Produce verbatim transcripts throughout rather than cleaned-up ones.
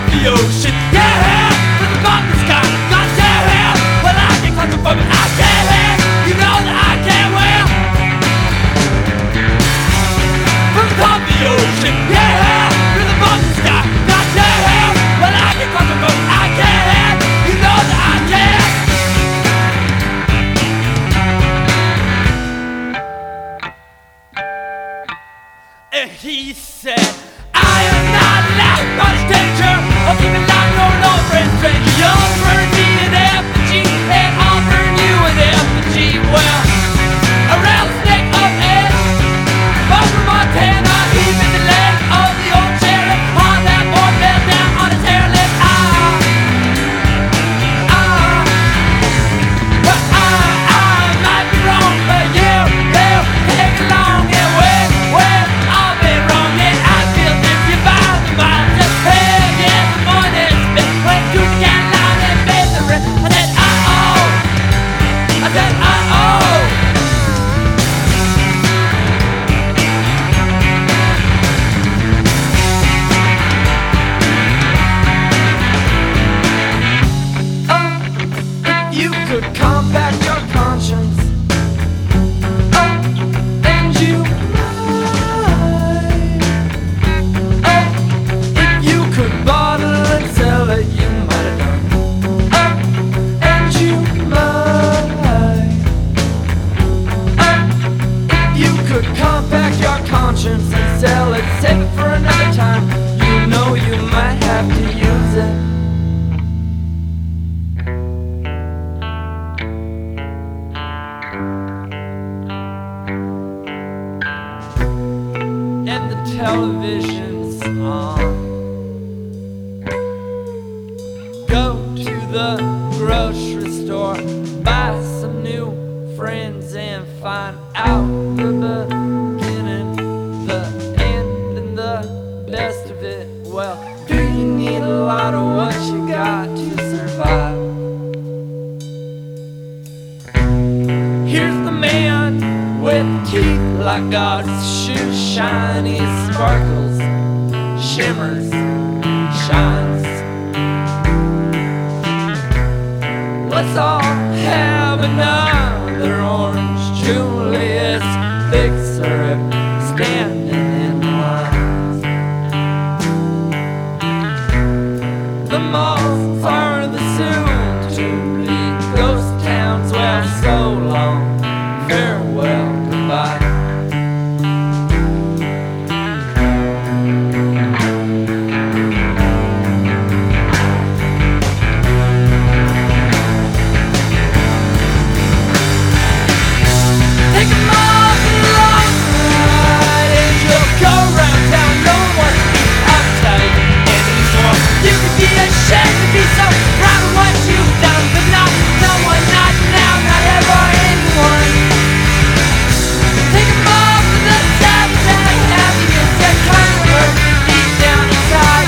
the ocean. Yeah, to the bottom of the sky. God damn, well I get closer from it. I can't, you know that I can't well. From the top of the ocean. Yeah, to the bottom of the sky. God damn, well I get closer from it. I can't, you know that I can't. And he said, I am not allowed by the danger of keeping life no longer in stranger. You'll burn me an effigy, and I'll burn you an effigy. Well, a rattlesnake up edge, far from Montana, even the leg of the old sheriff. On that boy fell down on his hair lip. Ah, ah, but I, I might be wrong, but you, you, take along and well, well, I've been wrong, and I feel this you by the mile. Just hey, yeah, the morning spent when you can lie and bed the rest. I said, uh oh, I said, uh oh. Oh, if you could compact your conscience. Oh, and you might. Oh, if you could bottle and sell it, you might have done. Oh, and you might. Oh, if you could compact your conscience and sell it, save it for another time, you know you might have to use it. And the television's on. Go to the grocery store, buy some new friends, and find out the beginning, the end, and the best of it. Well, do you need a lot of what you got to survive? Here's the man with teeth like God's shoes, shiny sparkles, shimmers, shines. Let's all have another orange Julius thick syrup standing in lines. The malls are the soon-to-be ghost towns. Well, so long, farewell, goodbye. Take a long, long ride, and you'll go round town. No one is uptight anymore. You could be ashamed to be so proud of what you've done, but not no one, not now, not ever anyone. Take a ball for the sad happiness that kind of hurt deep down inside.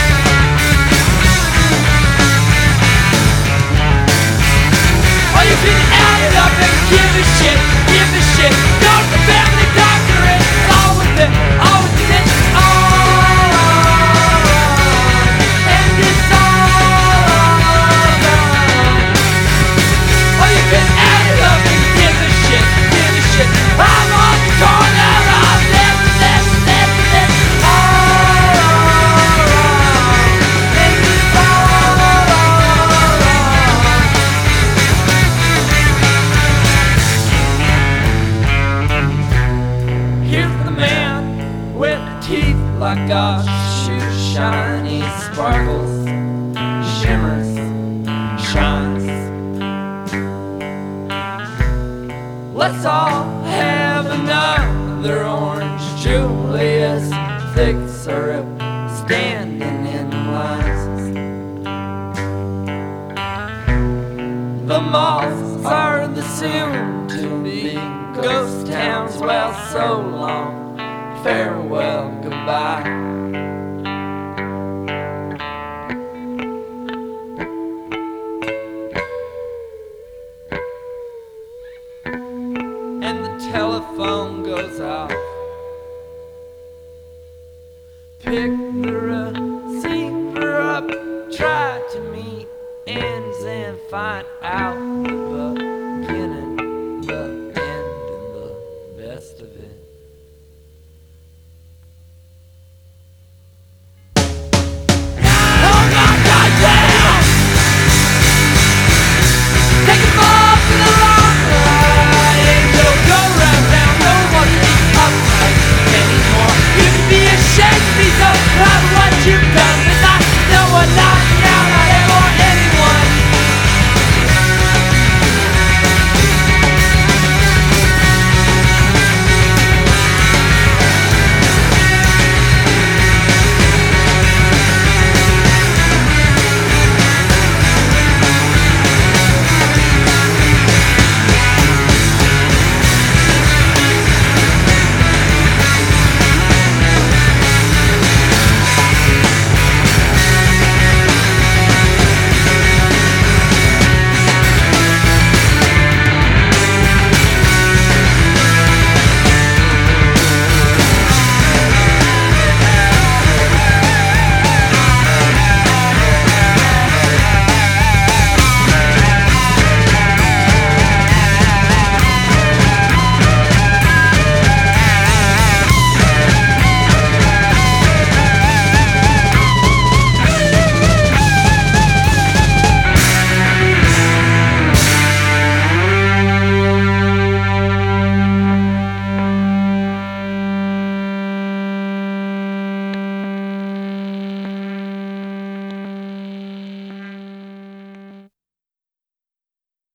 Or you can add it up and give a shit, give a shit. Go to the family doctor and it's all with it, all with it, all. And it's all gone. Or you can add it up and give a shit, give a shit. I'm on the corner of this, this, this, this, all wrong. And it's all wrong. Here's the man with teeth like God's shoes, shiny sparkles, shimmers, shines. Let's all have another orange Julius thick syrup standing in lines. The malls are the soon-to-be ghost towns. Well, so long, farewell, goodbye. And the telephone goes off. Pick the receiver up ends and find out